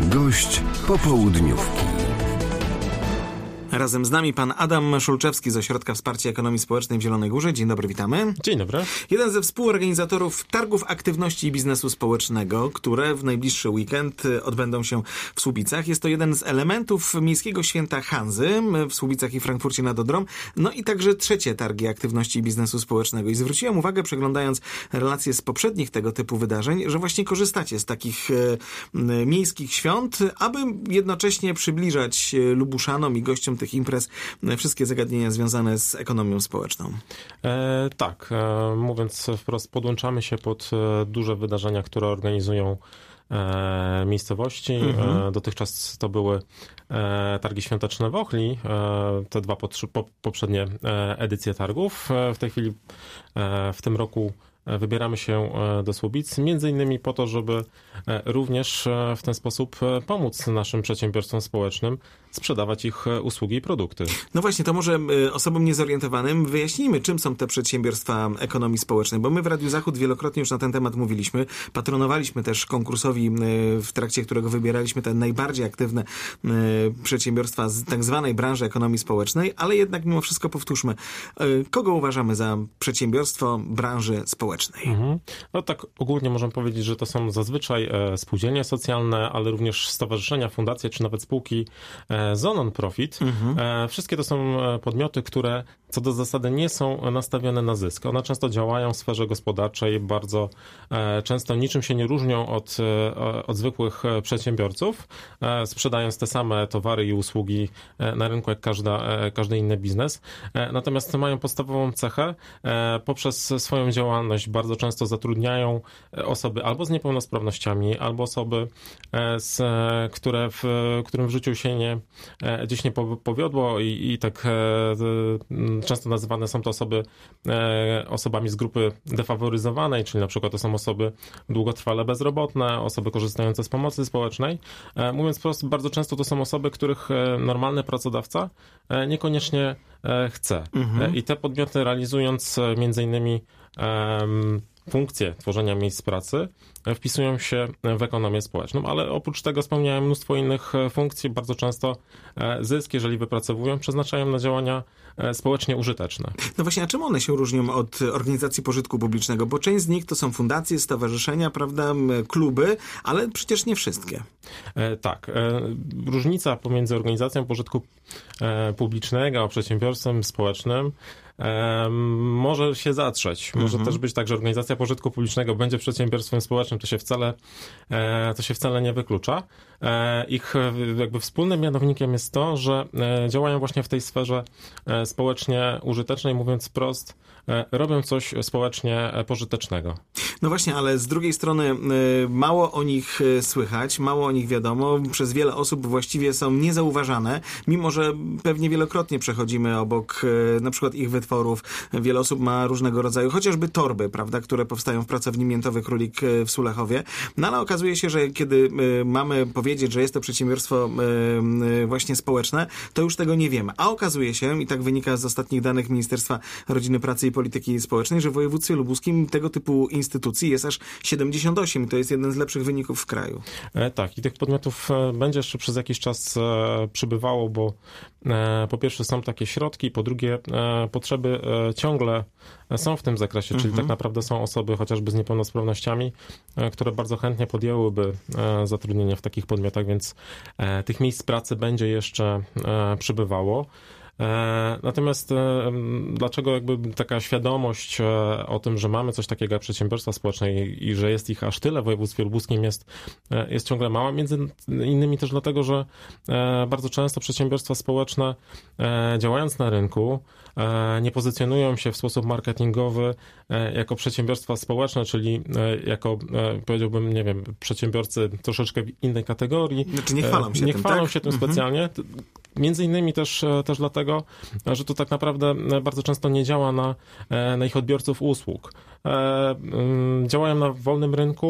Gość popołudniówki. Razem z nami pan Adam Szulczewski z Ośrodka Wsparcia Ekonomii Społecznej w Zielonej Górze. Dzień dobry, witamy. Dzień dobry. Jeden ze współorganizatorów Targów Aktywności i Biznesu Społecznego, które w najbliższy weekend odbędą się w Słubicach. Jest to jeden z elementów Miejskiego Święta Hanzy w Słubicach i Frankfurcie nad Odrą. No i także trzecie Targi Aktywności i Biznesu Społecznego. I zwróciłem uwagę, przeglądając relacje z poprzednich tego typu wydarzeń, że właśnie korzystacie z takich miejskich świąt, aby jednocześnie przybliżać Lubuszanom i gościom tych imprez wszystkie zagadnienia związane z ekonomią społeczną. Mówiąc wprost, podłączamy się pod duże wydarzenia, które organizują miejscowości. Dotychczas to były targi świąteczne w Ochli, te dwa poprzednie edycje targów. W tej chwili, w tym roku wybieramy się do Słubic, między innymi po to, żeby również w ten sposób pomóc naszym przedsiębiorstwom społecznym sprzedawać ich usługi i produkty. No właśnie, to może osobom niezorientowanym wyjaśnijmy, czym są te przedsiębiorstwa ekonomii społecznej, bo my w Radiu Zachód wielokrotnie już na ten temat mówiliśmy, patronowaliśmy też konkursowi, w trakcie którego wybieraliśmy te najbardziej aktywne przedsiębiorstwa z tak zwanej branży ekonomii społecznej, ale jednak mimo wszystko powtórzmy, kogo uważamy za przedsiębiorstwo branży społecznej? No tak ogólnie możemy powiedzieć, że to są zazwyczaj spółdzielnie socjalne, ale również stowarzyszenia, fundacje czy nawet spółki za non-profit. Wszystkie to są podmioty, które co do zasady nie są nastawione na zysk. One często działają w sferze gospodarczej, bardzo często niczym się nie różnią od zwykłych przedsiębiorców, sprzedając te same towary i usługi na rynku jak każdy inny biznes. Natomiast mają podstawową cechę, poprzez swoją działalność bardzo często zatrudniają osoby albo z niepełnosprawnościami, albo osoby, którym w życiu się gdzieś nie powiodło i tak często nazywane są to osobami z grupy defaworyzowanej, czyli na przykład to są osoby długotrwale bezrobotne, osoby korzystające z pomocy społecznej. Mówiąc wprost, bardzo często to są osoby, których normalny pracodawca niekoniecznie chce. I te podmioty, realizując między innymi funkcje tworzenia miejsc pracy, wpisują się w ekonomię społeczną, ale oprócz tego spełniają mnóstwo innych funkcji. Bardzo często zysk, jeżeli wypracowują, przeznaczają na działania społecznie użyteczne. No właśnie, a czym one się różnią od organizacji pożytku publicznego? Bo część z nich to są fundacje, stowarzyszenia, prawda, kluby, ale przecież nie wszystkie. Tak. Różnica pomiędzy organizacją pożytku publicznego a przedsiębiorstwem społecznym może się zatrzeć. Może też być tak, że organizacja pożytku publicznego będzie przedsiębiorstwem społecznym. To się wcale nie wyklucza. Ich jakby wspólnym mianownikiem jest to, że działają właśnie w tej sferze społecznie użytecznej, mówiąc wprost, robią coś społecznie pożytecznego. No właśnie, ale z drugiej strony mało o nich słychać, mało o nich wiadomo. Przez wiele osób właściwie są niezauważane, mimo że pewnie wielokrotnie przechodzimy obok na przykład ich wytworów. Wiele osób ma różnego rodzaju, chociażby torby, prawda, które powstają w pracowni Miętowy Królik w Sulechowie. No ale okazuje się, że kiedy mamy powiedzieć, że jest to przedsiębiorstwo właśnie społeczne, to już tego nie wiemy. A okazuje się, i tak wynika z ostatnich danych Ministerstwa Rodziny, Pracy i Polityki Społecznej, że w województwie lubuskim tego typu instytucji jest aż 78 i to jest jeden z lepszych wyników w kraju. Tak, i tych podmiotów będzie jeszcze przez jakiś czas przybywało, bo po pierwsze są takie środki, po drugie potrzeby ciągle są w tym zakresie, czyli tak naprawdę są osoby chociażby z niepełnosprawnościami, które bardzo chętnie podjęłyby zatrudnienie w takich podmiotach, więc tych miejsc pracy będzie jeszcze przybywało. Natomiast dlaczego jakby taka świadomość o tym, że mamy coś takiego jak przedsiębiorstwa społeczne i że jest ich aż tyle w województwie lubuskim jest ciągle mała? Między innymi też dlatego, że bardzo często przedsiębiorstwa społeczne działając na rynku nie pozycjonują się w sposób marketingowy jako przedsiębiorstwa społeczne, czyli jako, powiedziałbym, nie wiem, przedsiębiorcy troszeczkę w innej kategorii. Znaczy nie chwalą się nie tym, chwalą tak? się tym specjalnie. Między innymi też dlatego, że to tak naprawdę bardzo często nie działa na ich odbiorców usług. Działają na wolnym rynku,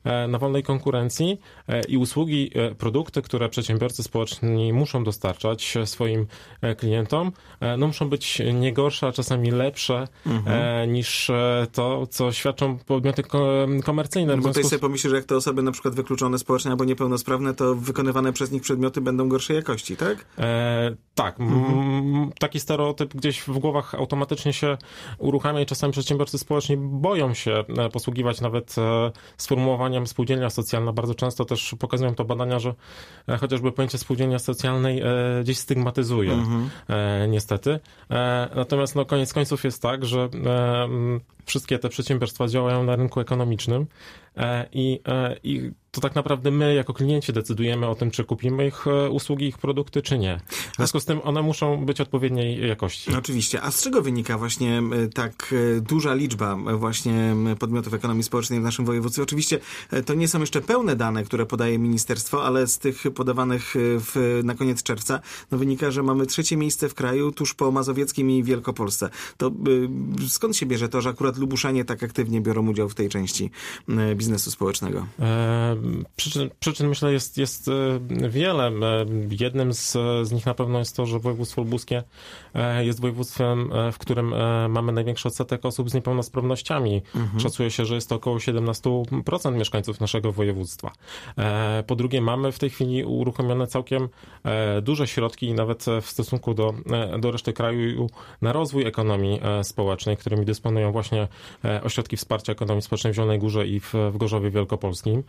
na wolnej konkurencji i usługi, produkty, które przedsiębiorcy społeczni muszą dostarczać swoim klientom, no muszą być nie gorsze, a czasami lepsze niż to, co świadczą podmioty komercyjne. Bo tutaj sobie pomyślisz, że jak te osoby na przykład wykluczone społecznie albo niepełnosprawne, to wykonywane przez nich przedmioty będą gorszej jakości, tak? Tak. Taki stereotyp gdzieś w głowach automatycznie się uruchamia i czasami przedsiębiorcy społeczni boją się posługiwać nawet sformułowaniem spółdzielnia socjalna. Bardzo często też pokazują to badania, że chociażby pojęcie spółdzielnia socjalnej gdzieś stygmatyzuje, niestety. Natomiast no, koniec końców jest tak, że wszystkie te przedsiębiorstwa działają na rynku ekonomicznym i to tak naprawdę my jako klienci decydujemy o tym, czy kupimy ich usługi, ich produkty, czy nie. W związku z tym one muszą być odpowiedniej jakości. Oczywiście. A z czego wynika właśnie tak duża liczba właśnie podmiotów ekonomii społecznej w naszym województwie? Oczywiście to nie są jeszcze pełne dane, które podaje ministerstwo, ale z tych podawanych na koniec czerwca wynika, że mamy 3. miejsce w kraju tuż po Mazowieckim i Wielkopolsce. To skąd się bierze to, że akurat Lubuszanie tak aktywnie biorą udział w tej części biznesu społecznego? Przyczyn myślę jest wiele. Jednym z nich na pewno jest to, że województwo lubuskie jest województwem, w którym mamy największy odsetek osób z niepełnosprawnościami. Szacuje się, że jest to około 17% mieszkańców naszego województwa. Po drugie, mamy w tej chwili uruchomione całkiem duże środki, nawet w stosunku do reszty kraju, na rozwój ekonomii społecznej, którymi dysponują właśnie ośrodki wsparcia ekonomii społecznej w Zielonej Górze i w Gorzowie Wielkopolskim.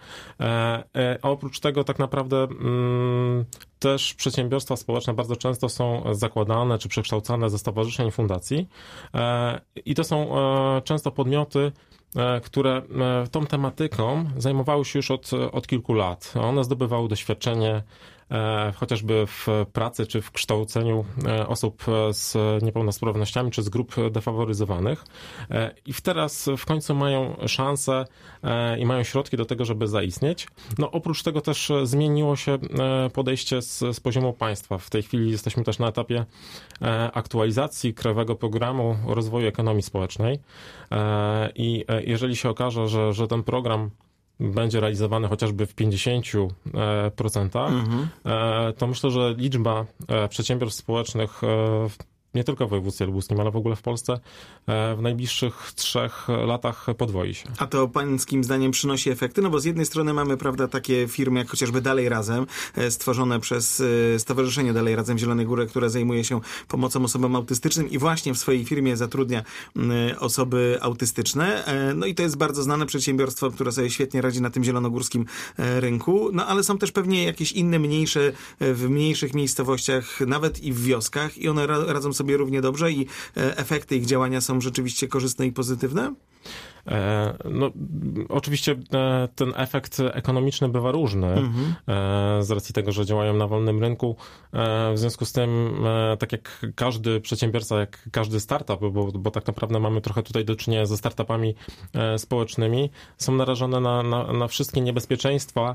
A oprócz tego tak naprawdę też przedsiębiorstwa społeczne bardzo często są zakładane czy przekształcane ze stowarzyszeń i fundacji i to są często podmioty, które tą tematyką zajmowały się już od kilku lat. One zdobywały doświadczenie chociażby w pracy czy w kształceniu osób z niepełnosprawnościami czy z grup defaworyzowanych i teraz w końcu mają szansę i mają środki do tego, żeby zaistnieć. No oprócz tego też zmieniło się podejście z poziomu państwa. W tej chwili jesteśmy też na etapie aktualizacji Krajowego Programu Rozwoju Ekonomii Społecznej i jeżeli się okaże, że ten program będzie realizowany chociażby w 50%, to myślę, że liczba przedsiębiorstw społecznych nie tylko w województwie lubuskim, ale w ogóle w Polsce w najbliższych 3 latach podwoi się. A to pańskim zdaniem przynosi efekty? No bo z jednej strony mamy, prawda, takie firmy jak chociażby Dalej Razem, stworzone przez Stowarzyszenie Dalej Razem Zielonej Góry, które zajmuje się pomocą osobom autystycznym i właśnie w swojej firmie zatrudnia osoby autystyczne. No i to jest bardzo znane przedsiębiorstwo, które sobie świetnie radzi na tym zielonogórskim rynku. No ale są też pewnie jakieś inne, mniejsze, w mniejszych miejscowościach, nawet i w wioskach i one radzą sobie równie dobrze i efekty ich działania są rzeczywiście korzystne i pozytywne? No, oczywiście ten efekt ekonomiczny bywa różny z racji tego, że działają na wolnym rynku. W związku z tym, tak jak każdy przedsiębiorca, jak każdy startup, bo tak naprawdę mamy trochę tutaj do czynienia ze startupami społecznymi, są narażone na wszystkie niebezpieczeństwa,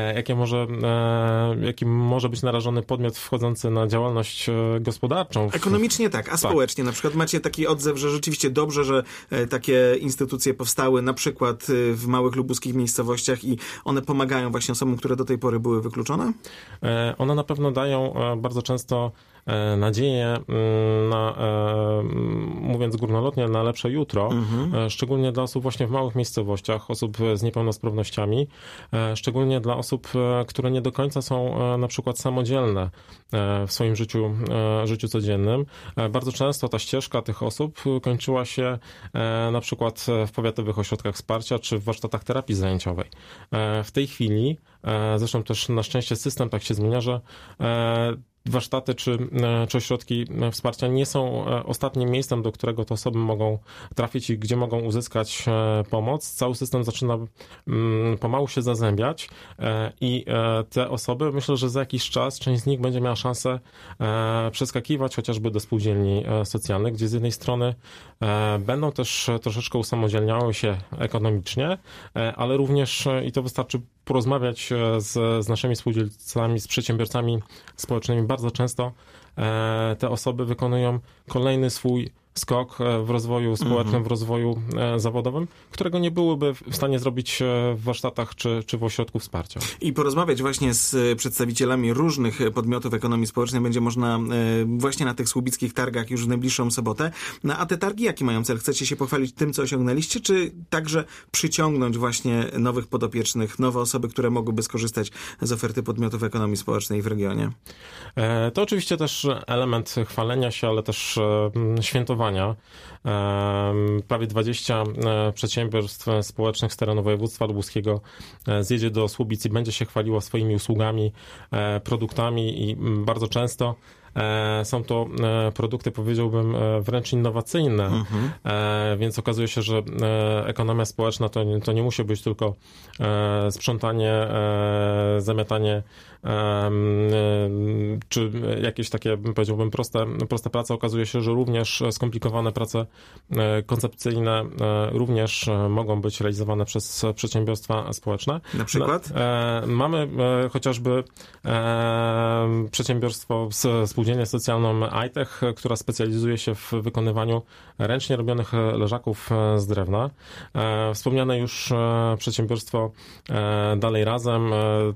jakim może być narażony podmiot wchodzący na działalność gospodarczą. Ekonomicznie tak, a społecznie na przykład macie taki odzew, że rzeczywiście dobrze, że takie instytucje powstały na przykład w małych lubuskich miejscowościach i one pomagają właśnie osobom, które do tej pory były wykluczone? One na pewno dają bardzo często nadzieję na, mówiąc górnolotnie, na lepsze jutro, szczególnie dla osób właśnie w małych miejscowościach, osób z niepełnosprawnościami, szczególnie dla osób, które nie do końca są na przykład samodzielne w swoim życiu codziennym. Bardzo często ta ścieżka tych osób kończyła się na przykład w powiatowych ośrodkach wsparcia czy w warsztatach terapii zajęciowej. W tej chwili, zresztą też na szczęście system tak się zmienia, że warsztaty czy ośrodki wsparcia nie są ostatnim miejscem, do którego te osoby mogą trafić i gdzie mogą uzyskać pomoc. Cały system zaczyna pomału się zazębiać i te osoby, myślę, że za jakiś czas część z nich będzie miała szansę przeskakiwać chociażby do spółdzielni socjalnych, gdzie z jednej strony będą też troszeczkę usamodzielniały się ekonomicznie, ale również, i to wystarczy porozmawiać z naszymi spółdzielcami, z przedsiębiorcami społecznymi, bardzo często te osoby wykonują kolejny swój skok w rozwoju społecznym, w rozwoju zawodowym, którego nie byłyby w stanie zrobić w warsztatach czy w ośrodku wsparcia. I porozmawiać właśnie z przedstawicielami różnych podmiotów ekonomii społecznej będzie można właśnie na tych słubickich targach już w najbliższą sobotę. No, a te targi jaki mają cel? Chcecie się pochwalić tym, co osiągnęliście, czy także przyciągnąć właśnie nowych podopiecznych, nowe osoby, które mogłyby skorzystać z oferty podmiotów ekonomii społecznej w regionie? To oczywiście też element chwalenia się, ale też świętowania. Prawie 20 przedsiębiorstw społecznych z terenu województwa lubuskiego zjedzie do Słubic i będzie się chwaliło swoimi usługami, produktami i bardzo często są to produkty, powiedziałbym, wręcz innowacyjne, więc okazuje się, że ekonomia społeczna to nie musi być tylko sprzątanie, zamiatanie czy jakieś takie, powiedziałbym, proste prace. Okazuje się, że również skomplikowane prace koncepcyjne również mogą być realizowane przez przedsiębiorstwa społeczne. Na przykład? Mamy chociażby przedsiębiorstwo spółdzielnię socjalną iTech, która specjalizuje się w wykonywaniu ręcznie robionych leżaków z drewna. Wspomniane już przedsiębiorstwo Dalej Razem,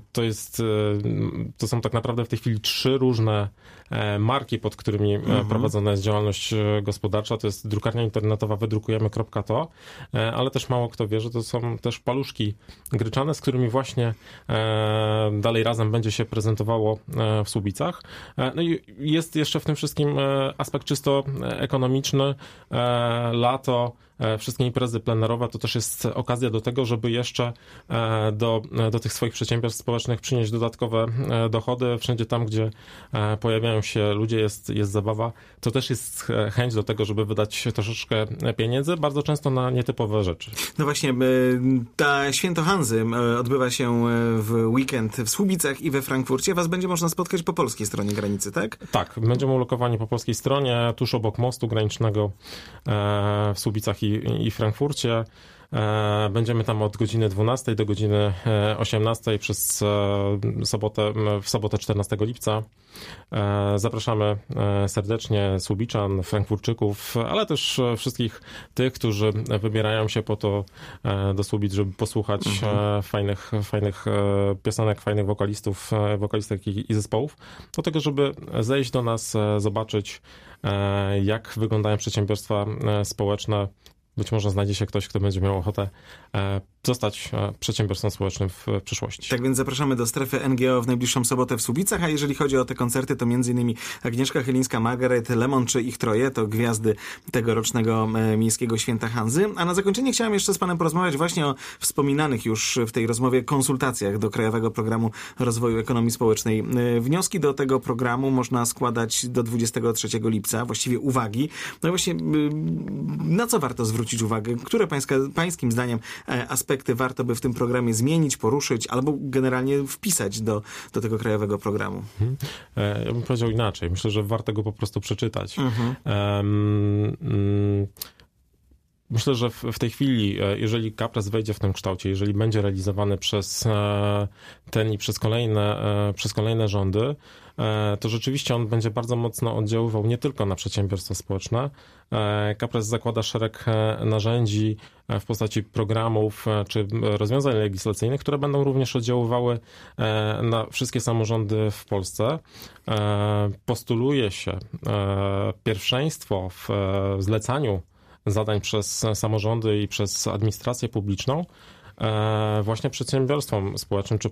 to są tak naprawdę w tej chwili 3 różne marki, pod którymi prowadzona jest działalność gospodarcza. To jest drukarnia internetowa wydrukujemy.to, ale też mało kto wie, że to są też paluszki gryczane, z którymi właśnie Dalej Razem będzie się prezentowało w Słubicach. No i jest jeszcze w tym wszystkim aspekt czysto ekonomiczny. Lato, wszystkie imprezy plenerowe to też jest okazja do tego, żeby jeszcze do tych swoich przedsiębiorstw społecznych przynieść dodatkowe dochody. Wszędzie tam, gdzie pojawiają się ludzie, jest zabawa. To też jest chęć do tego, żeby wydać troszeczkę pieniędzy, bardzo często na nietypowe rzeczy. No właśnie, ta Święto Hanzy odbywa się w weekend w Słubicach i we Frankfurcie. Was będzie można spotkać po polskiej stronie granicy, tak? Tak, będziemy ulokowani po polskiej stronie, tuż obok mostu granicznego w Słubicach i Frankfurcie. Będziemy tam od godziny 12 do godziny 18 przez w sobotę 14 lipca. Zapraszamy serdecznie Słubiczan, Frankfurczyków, ale też wszystkich tych, którzy wybierają się po to do Słubic, żeby posłuchać fajnych piosenek, fajnych wokalistek i zespołów, do tego, żeby zejść do nas, zobaczyć, jak wyglądają przedsiębiorstwa społeczne. Być może znajdzie się ktoś, kto będzie miał ochotę zostać przedsiębiorstwem społecznym w przyszłości. Tak więc zapraszamy do strefy NGO w najbliższą sobotę w Słubicach, a jeżeli chodzi o te koncerty, to m.in. Agnieszka Chylińska, Margaret Lemon czy ich troje, to gwiazdy tegorocznego Miejskiego Święta Hanzy. A na zakończenie chciałem jeszcze z panem porozmawiać właśnie o wspominanych już w tej rozmowie konsultacjach do Krajowego Programu Rozwoju Ekonomii Społecznej. Wnioski do tego programu można składać do 23 lipca, właściwie uwagi. No i właśnie na co warto zwrócić uwagę? Które pańskim zdaniem aspekty warto by w tym programie zmienić, poruszyć albo generalnie wpisać do tego krajowego programu? Ja bym powiedział inaczej. Myślę, że warto go po prostu przeczytać. Myślę, że w tej chwili, jeżeli KAPRES wejdzie w tym kształcie, jeżeli będzie realizowany przez ten i przez kolejne rządy, to rzeczywiście on będzie bardzo mocno oddziaływał nie tylko na przedsiębiorstwa społeczne. KAPRES zakłada szereg narzędzi w postaci programów czy rozwiązań legislacyjnych, które będą również oddziaływały na wszystkie samorządy w Polsce. Postuluje się pierwszeństwo w zlecaniu zadań przez samorządy i przez administrację publiczną właśnie przedsiębiorstwom społecznym czy